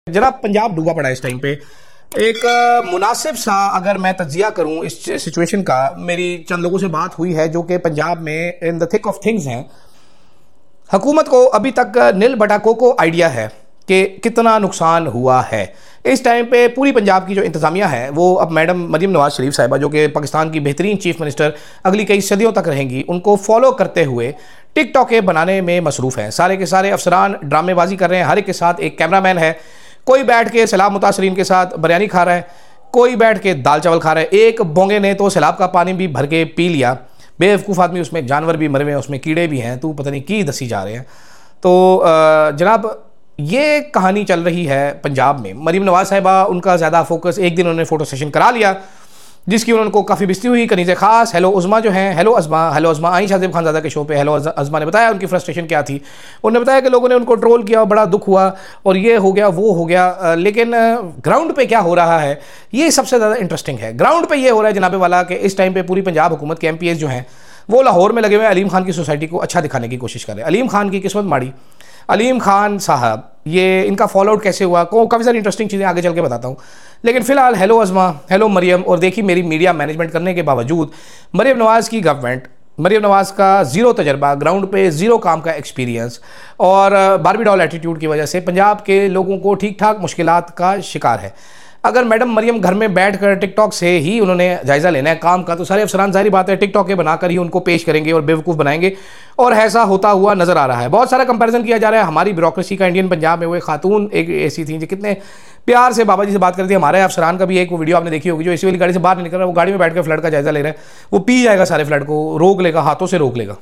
जनाब पंजाब डूबा पड़ा है इस टाइम पे। एक मुनासिब सा अगर मैं तज्जिया करूं इस सिचुएशन का, मेरी चंद लोगों से बात हुई है जो कि पंजाब में in the thick of things हैं। हुकूमत को अभी तक नील बटा को आइडिया है कि कितना नुकसान हुआ है। इस टाइम पे पूरी पंजाब की जो इंतज़ामिया है वो अब मैडम मरियम नवाज शरीफ साहिबा, जो कि पाकिस्तान की बेहतरीन चीफ मिनिस्टर अगली कई सदियों तक रहेंगी, उनको फॉलो करते हुए टिकटॉक के बनाने में मसरूफ़ हैं। सारे के सारे अफसरान ड्रामेबाजी कर रहे हैं। हर एक के साथ एक कैमरामैन है। कोई बैठ के सैलाब मुतासरीन के साथ बिरयानी खा रहा है, कोई बैठ के दाल चावल खा रहा है। एक बोंगे ने तो सैलाब का पानी भी भर के पी लिया। बेवकूफ़ आदमी, उसमें जानवर भी मरे हुए हैं, उसमें कीड़े भी हैं, तो पता नहीं की दसी जा रहे हैं। तो जनाब ये कहानी चल रही है पंजाब में। मरीम नवाज साहिबा, उनका ज़्यादा फोकस, एक दिन उन्होंने फ़ोटो सेशन करा लिया जिसकी उनको काफ़ी बिस्ती हुई। कनीज़े ख़ास हेलो उज़मा जो हैं, हेलो अज़मा आई शाहज़ेब खानज़ादा के शो पे हेलो अज़मा ने बताया उनकी फ्रस्ट्रेशन क्या थी। उन्होंने बताया कि लोगों ने उनको ट्रोल किया, बड़ा दुख हुआ और ये हो गया वो हो गया। लेकिन ग्राउंड पे क्या हो रहा है ये सबसे ज़्यादा इंटरेस्टिंग है। ग्राउंड पे ये हो रहा है जनाबे वाला कि इस टाइम पे पूरी पंजाब हुकूमत के MPs जो हैं वो लाहौर में लगे हुए अलीम खान की सोसाइटी को अच्छा दिखाने की कोशिश कर रहे हैं। अलीम खान की किस्मत माड़ी। अलीम खान साहब, ये इनका फॉल आउट कैसे हुआ, काफ़ी सारी इंटरेस्टिंग चीज़ें आगे चल के बताता हूँ। लेकिन फ़िलहाल हेलो अज़मा, हेलो मरियम, और देखिए मेरी मीडिया मैनेजमेंट करने के बावजूद मरियम नवाज़ की गवर्नमेंट, मरियम नवाज़ का ज़ीरो तजर्बा, ग्राउंड पे ज़ीरो काम का एक्सपीरियंस और बारबी डॉल एटीट्यूड की वजह से पंजाब के लोगों को ठीक ठाक मुश्किलात का शिकार है। अगर मैडम मरियम घर में बैठकर टिकटॉक से ही उन्होंने जायज़ा लेना है काम का, तो सारे अफसरान ज़ाहिर बात है टिकटॉक के बनाकर ही उनको पेश करेंगे और बेवकूफ़ बनाएंगे, और ऐसा होता हुआ नज़र आ रहा है। बहुत सारा कंपैरिजन किया जा रहा है हमारी ब्यूरोक्रेसी का इंडियन पंजाब में। वो एक खातून एक ऐसी थी जो कितने प्यार से बाबा जी से बात करती है। हमारे अफसरान का भी एक वीडियो आपने देखी होगी, जो इसी वाली गाड़ी से बाहर नहीं निकल रहा, वो गाड़ी में बैठ कर फ्लड का जायज़ा ले रहा है। वो पी जाएगा सारे फ्लड को, रोक लेगा, हाथों से रोक लेगा।